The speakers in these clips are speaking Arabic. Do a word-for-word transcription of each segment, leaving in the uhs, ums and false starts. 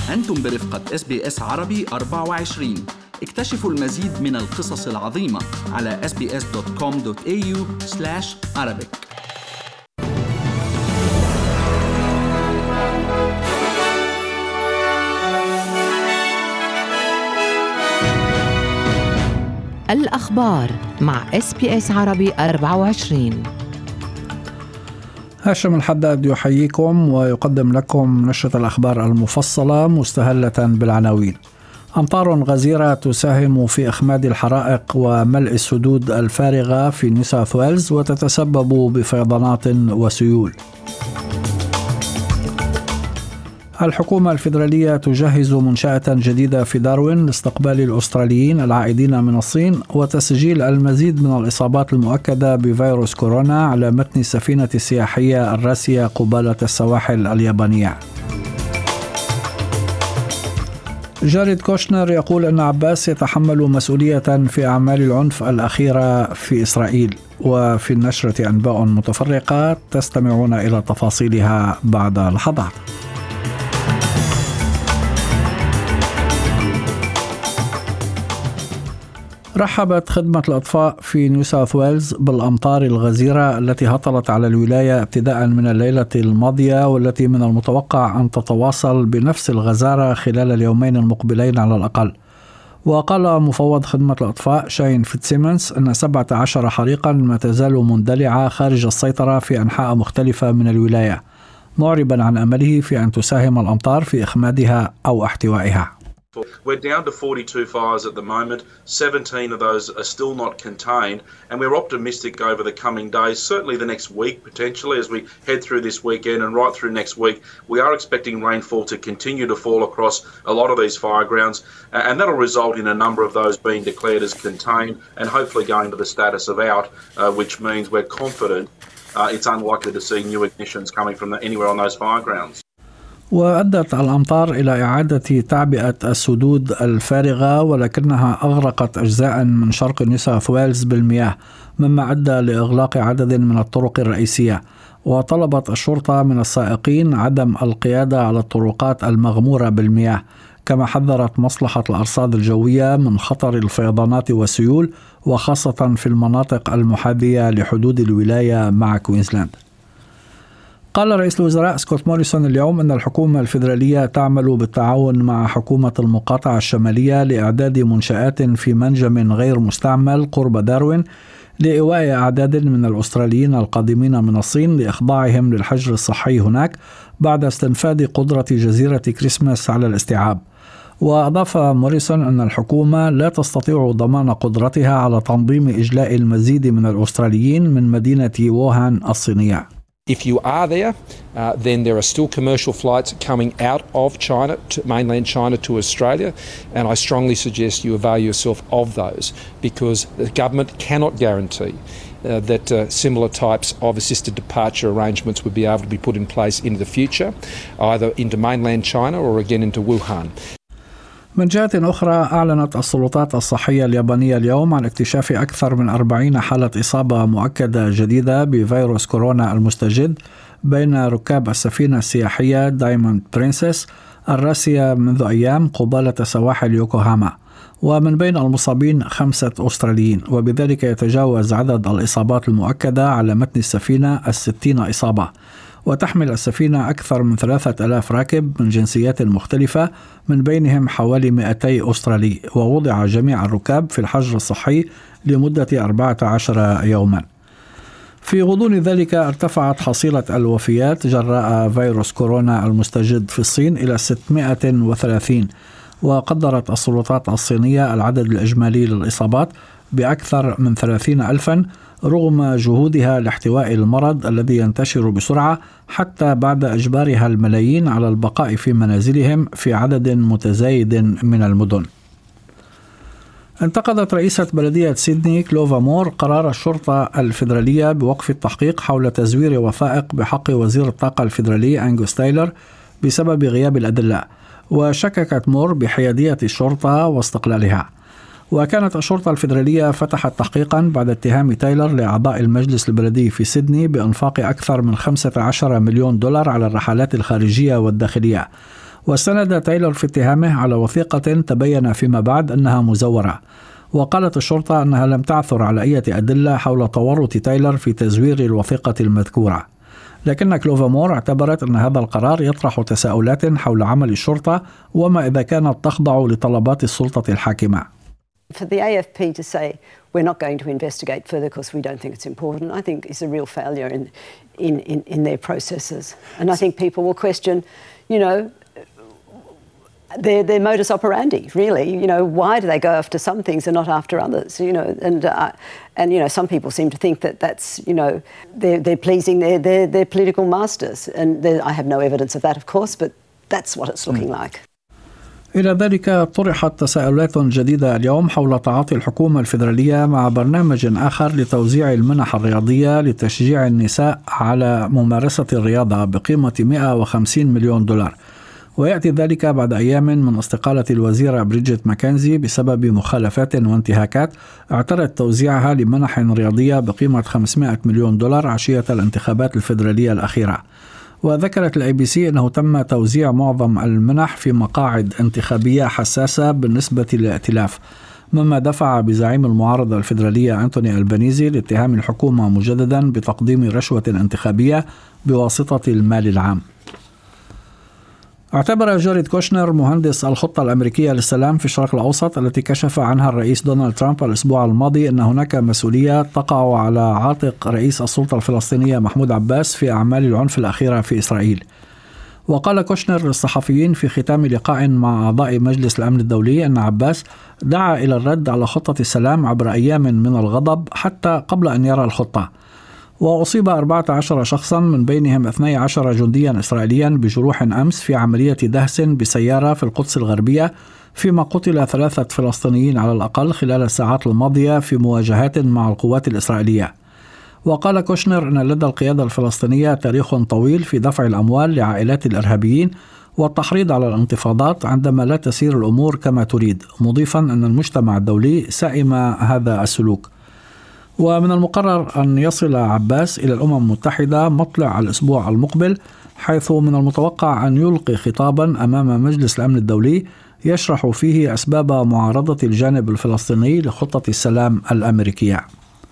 أنتم برفقة إس بي إس عربي أربعة وعشرين. اكتشفوا المزيد من القصص العظيمة على إس بي إس دوت كوم دوت إيه يو سلاش عربيك. الأخبار مع إس بي إس عربي أربعة وعشرين. هاشم الحداد يحييكم ويقدم لكم نشرة الأخبار المفصلة مستهلة بالعناوين. أمطار غزيرة تساهم في إخماد الحرائق وملء السدود الفارغة في نيو ساوث ويلز وتتسبب بفيضانات وسيول. الحكومة الفيدرالية تجهز منشأة جديدة في داروين لاستقبال الأستراليين العائدين من الصين وتسجيل المزيد من الإصابات المؤكدة بفيروس كورونا على متن السفينة السياحية الراسية قبالة السواحل اليابانية. جاريد كوشنر يقول أن عباس يتحمل مسؤولية في أعمال العنف الأخيرة في إسرائيل. وفي النشرة أنباء متفرقة تستمعون إلى تفاصيلها بعد لحظات. رحبت خدمة الأطفاء في نيو ساوث ويلز بالأمطار الغزيرة التي هطلت على الولاية ابتداء من الليلة الماضية، والتي من المتوقع أن تتواصل بنفس الغزارة خلال اليومين المقبلين على الأقل. وقال مفوض خدمة الأطفاء شاين فيتسيمنز أن سبعة عشر حريقا ما تزال مندلعة خارج السيطرة في أنحاء مختلفة من الولاية، معربا عن أمله في أن تساهم الأمطار في إخمادها أو احتوائها. We're down to forty-two fires at the moment. seventeen of those are still not contained, and we're optimistic over the coming days, certainly the next week potentially as we head through this weekend and right through next week. We are expecting rainfall to continue to fall across a lot of these fire grounds, and that'll result in a number of those being declared as contained and hopefully going to the status of out, uh, which means we're confident uh, it's unlikely to see new ignitions coming from the, anywhere on those fire grounds. وأدت الأمطار إلى إعادة تعبئة السدود الفارغة، ولكنها أغرقت أجزاء من شرق نيو ساوث ويلز بالمياه، مما أدى لإغلاق عدد من الطرق الرئيسية. وطلبت الشرطة من السائقين عدم القيادة على الطرقات المغمورة بالمياه، كما حذرت مصلحة الأرصاد الجوية من خطر الفيضانات والسيول، وخاصة في المناطق المحاذية لحدود الولاية مع كوينزلاند. قال رئيس الوزراء سكوت موريسون اليوم أن الحكومة الفيدرالية تعمل بالتعاون مع حكومة المقاطعة الشمالية لإعداد منشآت في منجم غير مستعمل قرب داروين لإيواء أعداد من الأستراليين القادمين من الصين لإخضاعهم للحجر الصحي هناك بعد استنفاد قدرة جزيرة كريسماس على الاستيعاب. وأضاف موريسون أن الحكومة لا تستطيع ضمان قدرتها على تنظيم إجلاء المزيد من الأستراليين من مدينة ووهان الصينية. If you are there, uh, then there are still commercial flights coming out of China, to mainland China to Australia, and I strongly suggest you avail yourself of those, because the government cannot guarantee uh, that uh, similar types of assisted departure arrangements would be able to be put in place into the future, either into mainland China or again into Wuhan. من جهة أخرى، أعلنت السلطات الصحية اليابانية اليوم عن اكتشاف أكثر من أربعين حالة إصابة مؤكدة جديدة بفيروس كورونا المستجد بين ركاب السفينة السياحية دايموند برنسس الراسية منذ أيام قبالة سواحل يوكوهاما، ومن بين المصابين خمسة أستراليين، وبذلك يتجاوز عدد الإصابات المؤكدة على متن السفينة الستين إصابة. وتحمل السفينة أكثر من ثلاثة آلاف راكب من جنسيات مختلفة، من بينهم حوالي مئتي أسترالي، ووضع جميع الركاب في الحجر الصحي لمدة أربعة عشر يوما. في غضون ذلك ارتفعت حصيلة الوفيات جراء فيروس كورونا المستجد في الصين إلى ستمائة وثلاثين، وقدرت السلطات الصينية العدد الإجمالي للإصابات بأكثر من ثلاثين ألفا، رغم جهودها لاحتواء المرض الذي ينتشر بسرعة حتى بعد إجبارها الملايين على البقاء في منازلهم في عدد متزايد من المدن. انتقدت رئيسة بلدية سيدني كلوفا مور قرار الشرطة الفيدرالية بوقف التحقيق حول تزوير وثائق بحق وزير الطاقة الفيدرالي أنغوس تايلر بسبب غياب الأدلة، وشككت مور بحيادية الشرطة واستقلالها. وكانت الشرطة الفيدرالية فتحت تحقيقا بعد اتهام تايلر لأعضاء المجلس البلدي في سيدني بإنفاق أكثر من خمسة عشر مليون دولار على الرحلات الخارجية والداخلية. واستند تايلور في اتهامه على وثيقة تبين فيما بعد أنها مزورة. وقالت الشرطة أنها لم تعثر على أي أدلة حول تورط تايلور في تزوير الوثيقة المذكورة. لكن كلوفا مور اعتبرت أن هذا القرار يطرح تساؤلات حول عمل الشرطة وما إذا كانت تخضع لطلبات السلطة الحاكمة. For the A F P to say we're not going to investigate further because we don't think it's important, I think is a real failure in, in, in, in their processes. And I think people will question, you know, their, their modus operandi, really. You know, why do they go after some things and not after others? You know, and, uh, and you know, some people seem to think that that's, you know, they're, they're pleasing their, their, their political masters. And I have no evidence of that, of course, but that's what it's looking like. إلى ذلك طرحت تساؤلات جديدة اليوم حول تعاطي الحكومة الفيدرالية مع برنامج آخر لتوزيع المنح الرياضية لتشجيع النساء على ممارسة الرياضة بقيمة مئة وخمسين مليون دولار. ويأتي ذلك بعد أيام من استقالة الوزيرة بريجيت ماكنزي بسبب مخالفات وانتهاكات اعترت توزيعها لمنح رياضية بقيمة خمسمائة مليون دولار عشية الانتخابات الفيدرالية الأخيرة. وذكرت الأي بي سي أنه تم توزيع معظم المنح في مقاعد انتخابية حساسة بالنسبة للائتلاف، مما دفع بزعيم المعارضة الفيدرالية أنتوني ألبانيزي لاتهام الحكومة مجددا بتقديم رشوة انتخابية بواسطة المال العام. اعتبر جاريد كوشنر مهندس الخطة الأمريكية للسلام في الشرق الأوسط التي كشف عنها الرئيس دونالد ترامب الأسبوع الماضي أن هناك مسؤولية تقع على عاتق رئيس السلطة الفلسطينية محمود عباس في أعمال العنف الأخيرة في إسرائيل. وقال كوشنر للصحفيين في ختام لقاء مع أعضاء مجلس الأمن الدولي أن عباس دعا إلى الرد على خطة السلام عبر أيام من الغضب حتى قبل أن يرى الخطة. وأصيب أربعة عشر شخصا من بينهم اثني عشر جنديا إسرائيليا بجروح أمس في عملية دهس بسيارة في القدس الغربية، فيما قتل ثلاثة فلسطينيين على الأقل خلال الساعات الماضية في مواجهات مع القوات الإسرائيلية. وقال كوشنر أن لدى القيادة الفلسطينية تاريخ طويل في دفع الأموال لعائلات الإرهابيين والتحريض على الانتفاضات عندما لا تسير الأمور كما تريد، مضيفا أن المجتمع الدولي سئم هذا السلوك. ومن المقرر أن يصل عباس إلى الأمم المتحدة مطلع الأسبوع المقبل، حيث من المتوقع أن يلقي خطابا أمام مجلس الأمن الدولي يشرح فيه أسباب معارضة الجانب الفلسطيني لخطة السلام الأمريكية.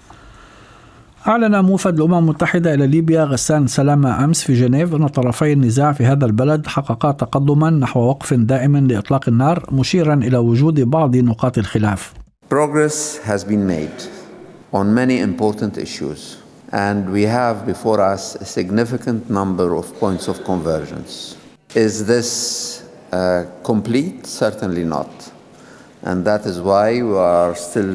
أعلن موفد الأمم المتحدة إلى ليبيا غسان سلامة أمس في جنيف أن طرفي النزاع في هذا البلد حققا تقدما نحو وقف دائم لإطلاق النار، مشيرا إلى وجود بعض نقاط الخلاف. Progress has been made on many important issues, and we have before us a significant number of points of convergence. Is this uh, complete? Certainly not. And that is why we are still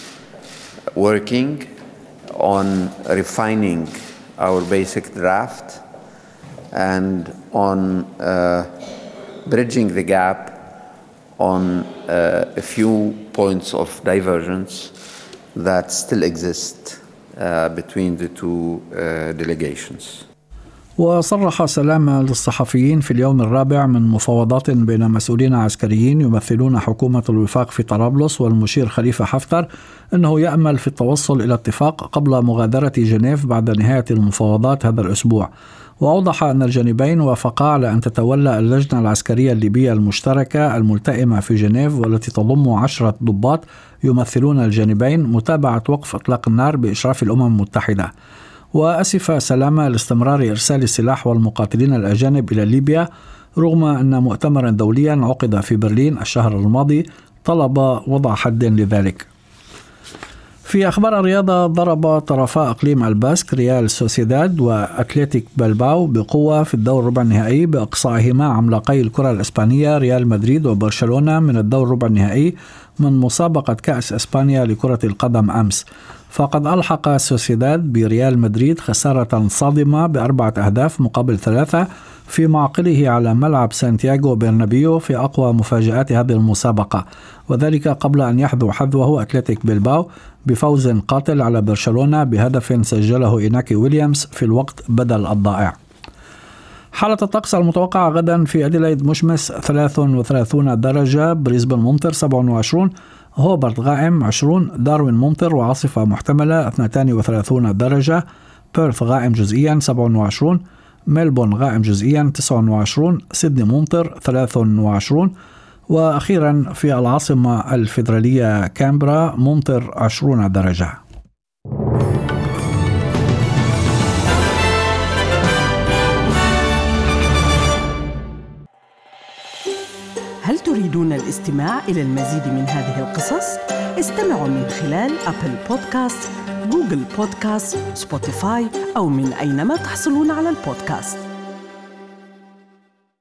working on refining our basic draft and on uh, bridging the gap on uh, a few points of divergence that still exist uh, between the two uh, delegations. وصرح سلامة للصحفيين في اليوم الرابع من مفاوضات بين مسؤولين عسكريين يمثلون حكومة الوفاق في طرابلس والمشير خليفة حفتر أنه يأمل في التوصل إلى اتفاق قبل مغادرة جنيف بعد نهاية المفاوضات هذا الأسبوع. وأوضح أن الجانبين وافقا على أن تتولى اللجنة العسكرية الليبية المشتركة الملتئمة في جنيف والتي تضم عشرة ضباط يمثلون الجانبين متابعة وقف إطلاق النار بإشراف الأمم المتحدة. وأسف سلامة لاستمرار إرسال السلاح والمقاتلين الأجانب إلى ليبيا رغم أن مؤتمرا دوليا عقد في برلين الشهر الماضي طلب وضع حد لذلك. في أخبار الرياضة، ضرب طرفا أقليم الباسك ريال سوسيداد وأتلتيك بلباو بقوة في الدور ربع النهائي بإقصائهما عملاقي الكرة الإسبانية ريال مدريد وبرشلونة من الدور ربع النهائي من مسابقة كأس إسبانيا لكرة القدم أمس. فقد ألحق سوسيداد بريال مدريد خسارة صادمة بأربعة أهداف مقابل ثلاثة في معقله على ملعب سانتياغو برنابيو في أقوى مفاجآت هذه المسابقة، وذلك قبل أن يحذو حذوه أتلتيك بلباو بفوز قاتل على برشلونة بهدف سجله إيناكي ويليامز في الوقت بدل الضائع. حالة الطقس المتوقعة غدا في أديلايد مشمس ثلاث وثلاثين درجة، بريسبن ممطر سبعة وعشرين، هوبرت غائم عشرين، داروين ممطر وعاصفة محتملة اثنتين وثلاثين درجة، بيرث غائم جزئيا سبعة وعشرين، ملبون غائم جزئيا تسعة وعشرين، سيدني ممطر ثلاثة وعشرين، وأخيرا في العاصمة الفيدرالية كامبرا ممطر عشرين درجة. هل تريدون الاستماع إلى المزيد من هذه القصص؟ استمعوا من خلال أبل بودكاست، جوجل بودكاست، سبوتيفاي أو من أينما تحصلون على البودكاست.